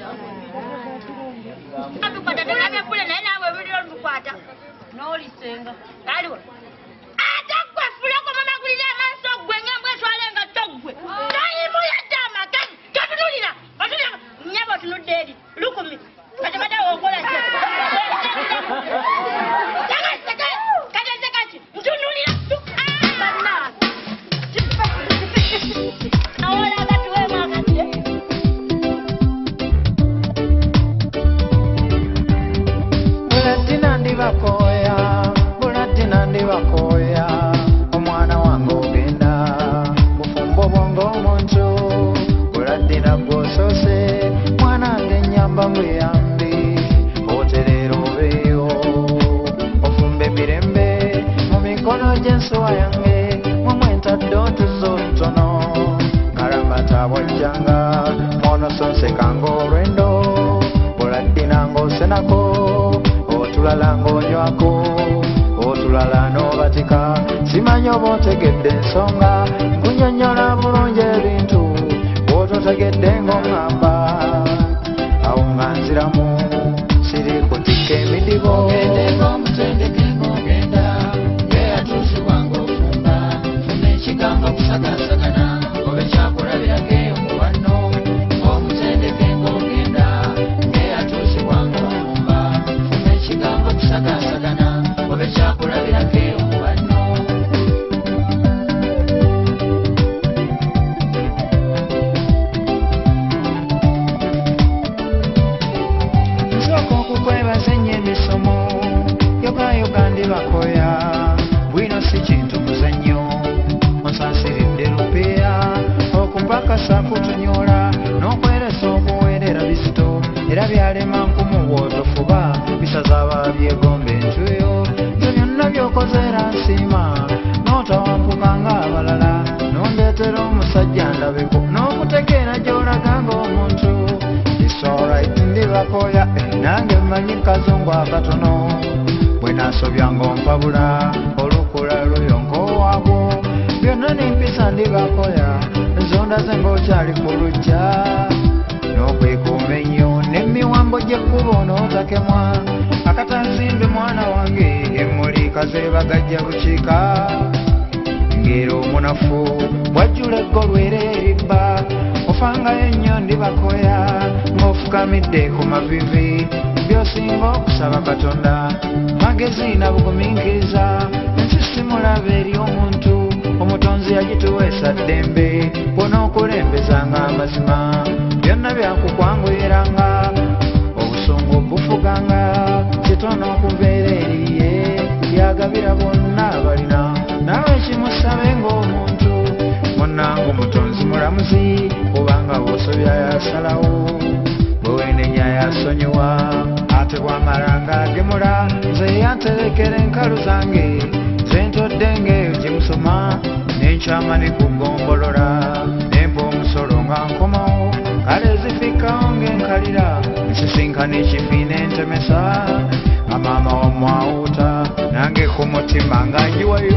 Atukwata tengabye kule naye nawe buli olukwata. N'olisenga. Aliwo. Atakwe fulako mama kulira amaso gwe ngambwe twalenga toggwe. Toyimuya dama katunulira. Batulira nyabo tunudde eri. Lukumi. Katamata wokola kye. Kati ntunulira. Banna. Awala batuwe mwakati. Bulatina ndi bakoya omwana wange ogenda bufumbo bwongo omuntu bulatina bwosose mwanange nyamba bweyambi oterera obeeyo ofumba emirembe mu mikono gy'ensuwa yange mumwentadde otuzo ntono kalamata bwajjanga mwonosonsekanga olwendo bulatina ng'osenako otulala ng'onywako otulala n'obatika simanyi oba otegedde ensonga nkunyonnyola bulungi ebintu bw'ototegedde ng'oŋŋamba awo nga nziramu siri kutikka emidibo ogendeko omutendeke ng'ogenda yeyatuusibwa ng'ofumba funa ekigambo kusagasagana oba ekyakulabirako eyo mu banno omutendeke ng'ogenda yeyatuusibwa ng'ofumba funa ekigambo kusagasagana oba ekyakulabirako eyo mu banno nsooka okukwebaza ennyo emisomo yogayoga ndi bakoya bwino si kintu muzannyo onsansiridde lupeya okupakasa kutunyola n'okweresa okuweerera bizito era byalema nkumu bw'otofuba bisazaaba byegomba entuyo byo byonna by'okozeera nsiima n'otawampuka ng'abalala n'ondeetera omusajja ndabeko n'okutegeera gy'olaga ng'omuntu isolrit ndi bakoya nange mmanyi kazungu akatono bwe naasobya ng'ompabula olukula luyonkowaabwo byonna nempisa ndi bakoya zondaze ng'okyali ku lujja n'okwekuuma ennyo n'emiwambo gy'ekkubo n'otakemwa akatansimbe mwana wange emmuli kazeebagajja bukiika ngero omunafu bwajjula eggolwera eribba ofangayo ennyo ndi bakoya ng'ofukamidde ku mavivi by'osinga okusaba katonda magezi na bugumiikiriza ensisimulaba eri omuntu omutonzi yagituweesa ddembe bw'onookulembezanga amazima byonna byakukwanguyiranga obusungu bufuganga kitono okubeera eriye byagabira bonna abalina nawe kimusabe ng'omuntu munnange omutonzi mulamuzi kubanga bw'osobya yasalawo bwewenenya yasonyiwa ate bw'amalanga agemula nze yanterekera enkalu zange zentodde ng'eyo gyemusoma n'enkyama ne kugombolola nempa omusolo nga nkomawo kale zifikawo ng'enkalira nsisinkana ekifiina entemesa nga maama wamwawuuta nange ku mutima nga njiwayo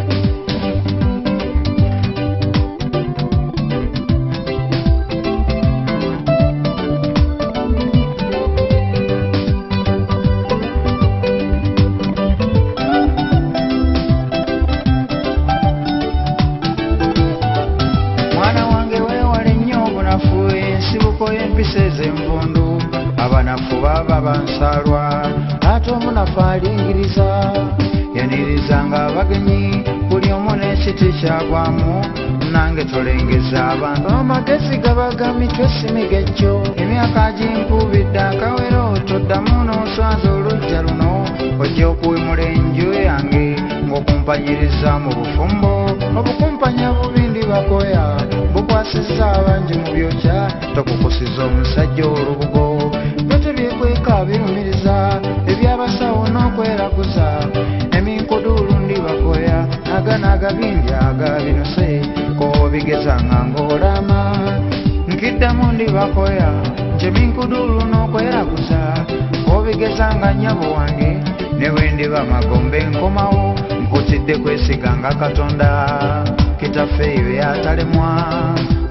empisa ez'envundu abanafu baba bansalwa ate omunafu alingiriza yanirizanga abagenyi buli omu n'ekiti kyagwamu nange tolengeza abantu amagezi gabaga mitwe simigejjo emyaka gimpubidde akawero toddamu n'oswaza olujja luno ojja okuwemula enju yange ng'okumpanyiriza mu bufumbo obukumpanya bubi ndi bakoya bukwasisa abangi mu byokya tokukusiza omusajja olubugo byote byekweka birumiriza ebyabasawo n'okweraguza eminkuduulu ndi bakoya agana agabingi agabinose kobigezanga ng'olama nkiddamu ndi bakoya nje minkuduulu n'okweraguza kobigezanga nnyabo wange ne bwe ndiba magombe nkomawo nkutidde kwesiganga katonda kitaffe eyo yatalemwa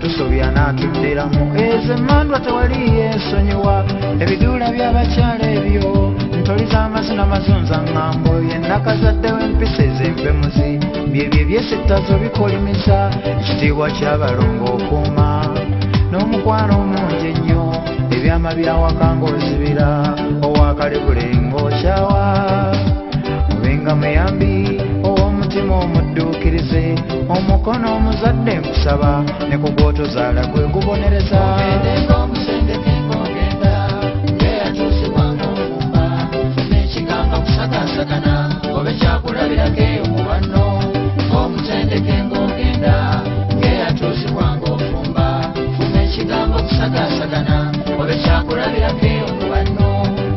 tusobya n'atuddiramu ezo emmandwa tewali yeesonyiwa ebiduula by'abakyala ebyo ntoli z'amazina mazunza ŋŋambo yennakazaddewo empisa ez'empemuzi byebyo ebyesittazo bikolimisa ekitiibwa ky'abalongo okuuma n'omukwano omungi ennyo ebyama byawaka ng'ozibira owakalibule ng'okyawa obenga muyambi ow'omutima omudduukirize omukono omuzadde nkusaba ne ku gw'otozaala gwe gubonereza omusendeke ng'ogenda ng'eyatuusibwa ng'ofumba n'ekigamba kusagaasagana oba ekyakulabirako eyo mu banno omusendeke ng'ogenda ng'eyatuusibwa ng'ofumba funa ekigambo kusagaasagana oba ekyakulabirako eyo mu banno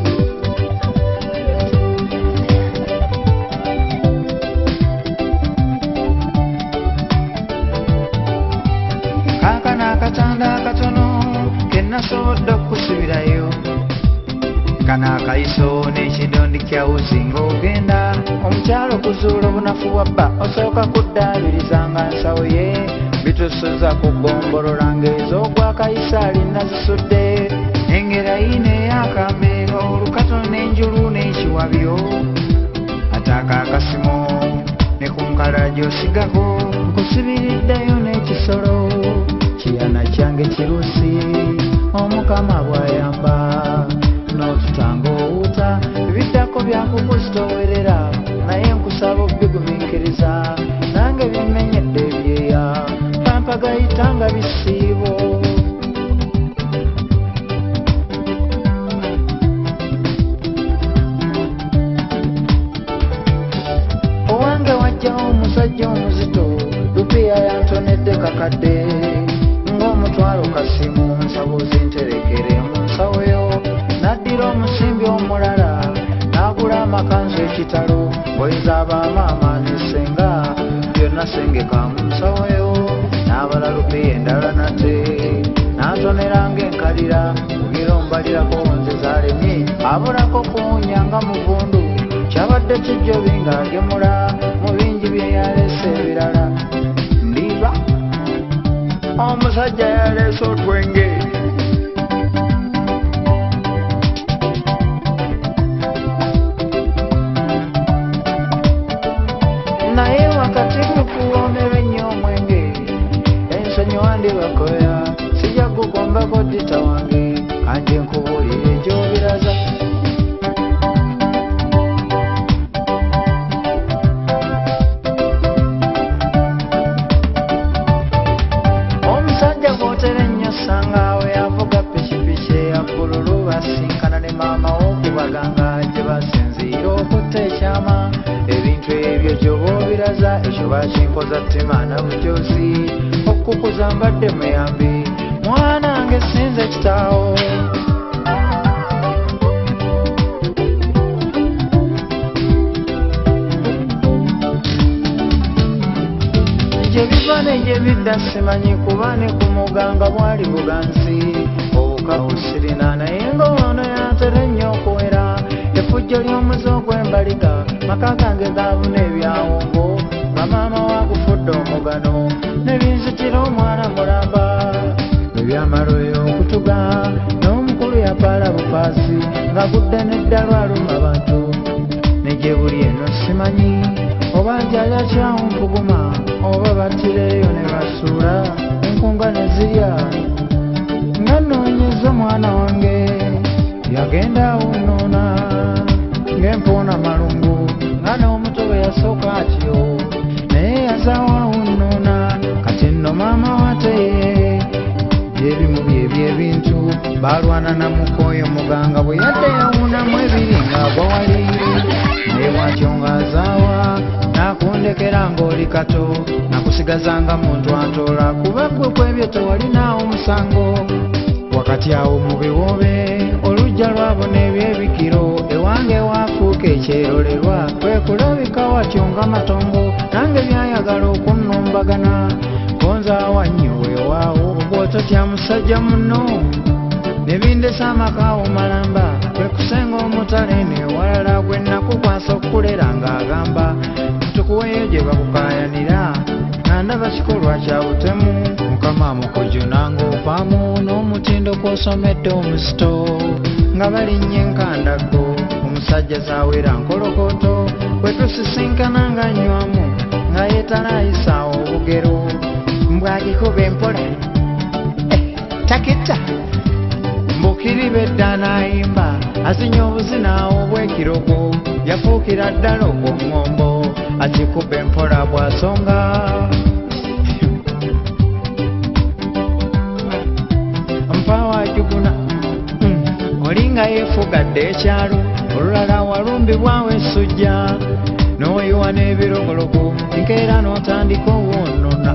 akatanda akatono kenasobodde okusubirayo kana akayiso n'ekidondi kyawuzi ng'ogenda omukyalo okuzuula obunafu bwa bba osooka kuddaabiriza nsawo ye bitusuza ku ggombolola ng'ez'ogwakayisa alina zisudde engera yine ey'akambe olukato n'enjulu n'ekiwabyo ataaka akasimo ne ku nkalajo osigako nkusibiriddeyo n'ekisolo kiyana kyange kirusi omukama bw'ayamba n'otutanga owuta ebiddako byakukuzitowerera naye nkusaba obigumiikiriza nange bimenyedde ebyeya pampagayitanga bisiibo owange wajjawo omusajja omuzito lupiya yantonedde kakadde ng'omutwalo kasimu nsabuzi nterekere mu nsawo yo n'addira omusimbi omulala n'agula amakanzu ekitalo oyinza abamaama nesenga byonna sengeka mu nsawo yo n'abala lupiya endala nate n'antonera ng'enkalira kugira ombalirako nze zaalemye abulako kuwunya nga muvundu kyabadde kijjobi ng'agemula mu bingi bye yaleese ebirala ndiba omusajja yaleese otwenge naye wakati mukuwoomerwa ennyo omwenge ensonyi wandibakoya sijja kugombako dita wange kanje nkubuulire gy'obiraza bakinkoza ttima na bujozi okukuza mbadde muyambi mwana nge sinze kitaawo gye biva ne gye bidda simanyi kuba ne ku muganga bwali buganzi obukawusirina naye ng'ono yatera ennyo okuwera effujjo ly'omuze ogw'embaliga maka gange gaabuna ebyawongo maama wakufudde omugano nebinzitira omwana mulamba ebyamaloyo okutuga n'omukulu yapaala bupaasi ng'agudde n'eddalo aluma bantu negye buli eno simanyi oba njala kyawumpuguma oba battireyo ne basuula enkunga ne zirya nga nnoonyeza omwana wange yagenda awunuuna ng'empoona malungu nga n'omuto bwe yasooka atyo yazawawunuuna kati nno maama wateye byebimu byebintu balwana namukoyo muganga bwe yadde yawunamu ebiri ng'agwa wali naye bwatyo ng'azaawa nakundekera ng'oli kato nakusigazanga muntu atoola kuba gwe kwebyo tewalinaawo musango wakati awo mu biwoobe olujja lwabona ebyebikiro ewange waafuuka ekyerolerwa kwekulabika watyo nga matongo nange byayagala okunnumbagana konzaawa nnyo weewaawo bw'ototya musajja munno ne bindesa amakaawo malamba kwekusenga omutale newalala gwe nakukwasa okukulera ng'agamba tukuweeyo gye bakukaayanira ndaba kikolwa kya butemu mukama mukujuna ng'ovaamu n'omutindo kw'osomedde omusito nga balinnye enkandago omusajja zaawera nkolokoto bwe tusisinkana nga nnywamu nga yeetalaayisaawo obugero mbwagikuba empola takita mbukiribe dda n'ayimba azinya obuzina obw'ekirogo yafuukira ddala ogw'oŋŋombo akikuba empola bw'asonga mpawajuguna olinga yeefugadde ekyalo olulala walumbibwawo essujja n'oyiwa n'ebirogologo nkeera n'otandika owonona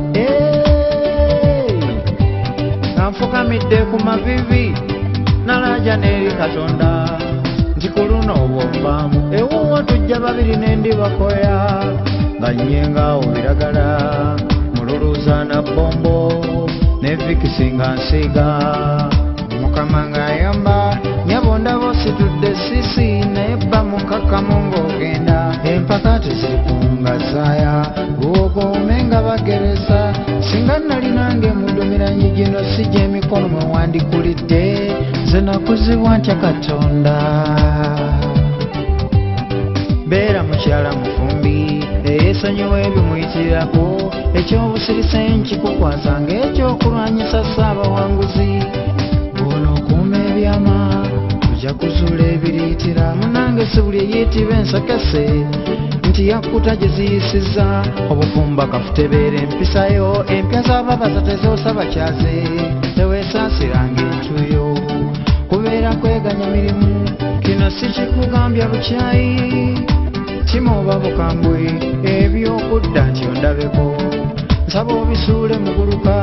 nga nfukamidde ku mavivi nalaja n'eri katonda nti ku luno obwovaamu ewuwo tujja babiri n'endi bakoya nga nnyengawo biragala mululuuza na bombo ne vikisi nga nsiiga mukama ng'ayamba nyabonda bositudde sisi naye bba mukakamu ng'ogenda empaka teziri kungazaaya luwogoome nga bageresa singa nali nange mudumiranyi gino si gy'emikono mwe wandikulidde nze nakuzibwa ntya katonda beera mukyala mufumbi eyeesonyiwa ebimuyitirirako ekyobusirisa nkikukwaza ng'ekyokulwanyisa ssaabawanguzi ono okuuma ebyama ojja kuzuula ebiriitira munange si buli eyeetibwa ensakase nti yakkuta gye ziyisiza obufumba kafutebeera empisayo empya z'ababaza tezoosa bakyaze teweesaasiranga entuyo kubeera kweganya mirimu kino si kikugambya bukyayi kima oba bukambwe ebyokudda nti ondabeko nsaba obisuule muguluka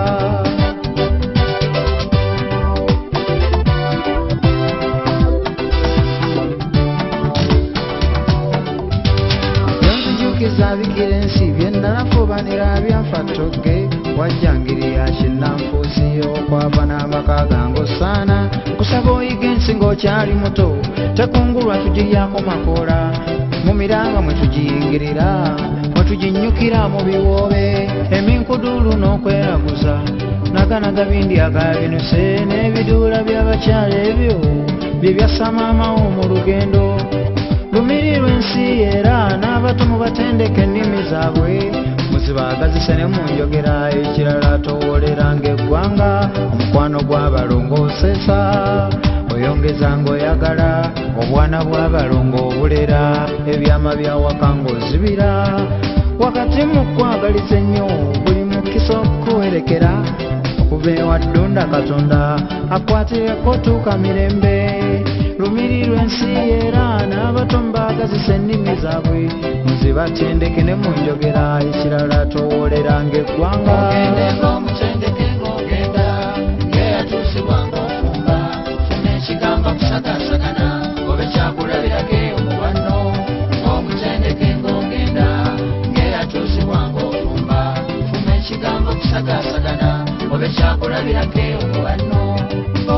zabikira ensi byenalafubanira byanfattoge wajjangirira kinnanfuusi okwava n'amaka gange osaana kusaba oyiga ensi ng'okyali muto tekungulwa tugiryako makoola mu miranga mwe tugiyingirira mwe tuginnyukira mu biwoobe eminkuduulu n'okweraguza naganaga bindi agabinuse n'ebiduula by'abakyala ebyo bye byasamaamawo mu lugendo lumirirwa ensi era n'abato mubatendeka ennimi zaabwe muzibaagazise ne mu njogera ekirala towoleranga eggwanga omukwano gw'abalongoosesa oyongeza ng'oyagala obwana bw'abalongo obulera ebyama byawaka ng'ozibira wakati mu kwagaliza ennyo buli mukisa okuwerekera okuva ewaddunda katonda akwatireko tuuka mirembe lumirirwa ensi era n'abato mbaagazisa ennimi zaabwe muzibatendeke ne mu njogera ekirala towoleranga eggwanga ogendeko omutendeke ng'ogenda ng'eyatuusibwa ng'ofumba funa ekigambo kusagaasagana obe kyakulabirako omuwano ng'omutendeke ng'ogenda ng'eyatuusibwa ng'ofumba funa ekigambo kusagaasagana obe kyakulabirako omuwano